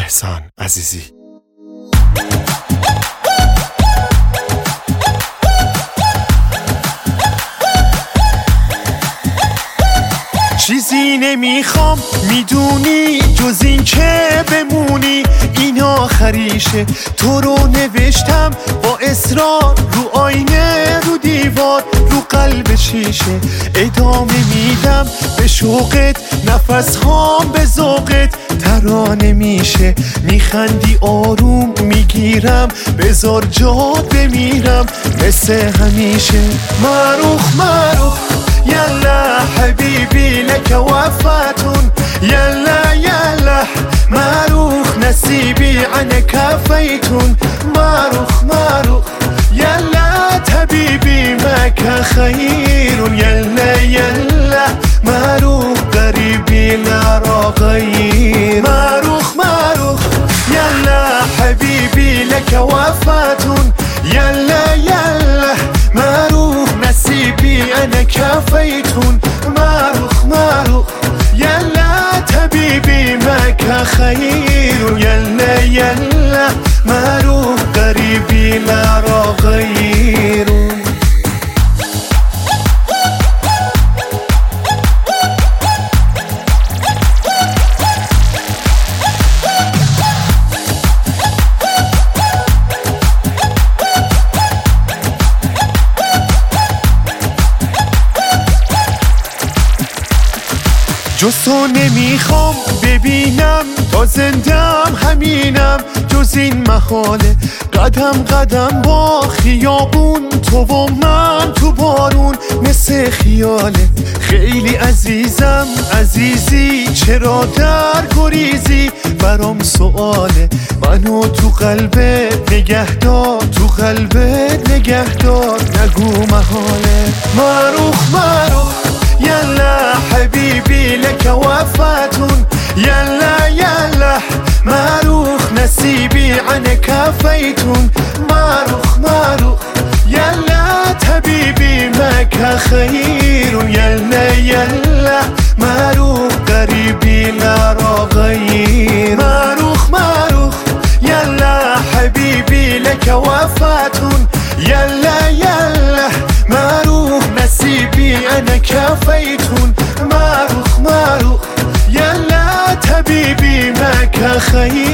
احسان عزیزی. چیزی نمیخوام میدونی جز این که بمونی، این آخریشه. تو رو نوشتم با اصرار رو آینه، رو دیوار، رو قلب شیشه. ادامه میدم به شوقت، نفس هام به ذوقت ترانه میشه. میخندی آروم میگیرم، بذار جات بمیرم مثل همیشه. معروف معروف يلا حبيبي لك وفاة، يلا يلا معروف نسيبي عنك كفيت. معروف معروف يلا حبيبي معك خير، يلا يلا معروف قريبي لا غير. معروف معروف يلا حبيبي لك وفاة، يلا يلا معروف نسيبي أنا كفيتون. معروف معروف يلا حبيبي معك خير، يلا يلا معروف قريبي لا غير. جز تو نمیخوام ببینم، تا زندم همینم. جز این محاله قدم قدم با خیابون، تو و من تو بارون مثل خیاله. خیلی عزیزم عزیزی، چرا در گریزی؟ برام سواله. منو تو قلبت نگهدار، تو قلبت نگهدار، نگو محاله. معروف معروف يلا حبيبي لك وفاة، يلا يلا معروف نسيبي عنك كفيت. معروف معروف يلا حبيبي معك خير، يلا يلا معروف قريبي لا غير. معروف معروف يلا حبيبي لك وفاة، يلا يلا معروف نسيبي أنا كفيتون. معروف معروف يلا حبيبي معك خير،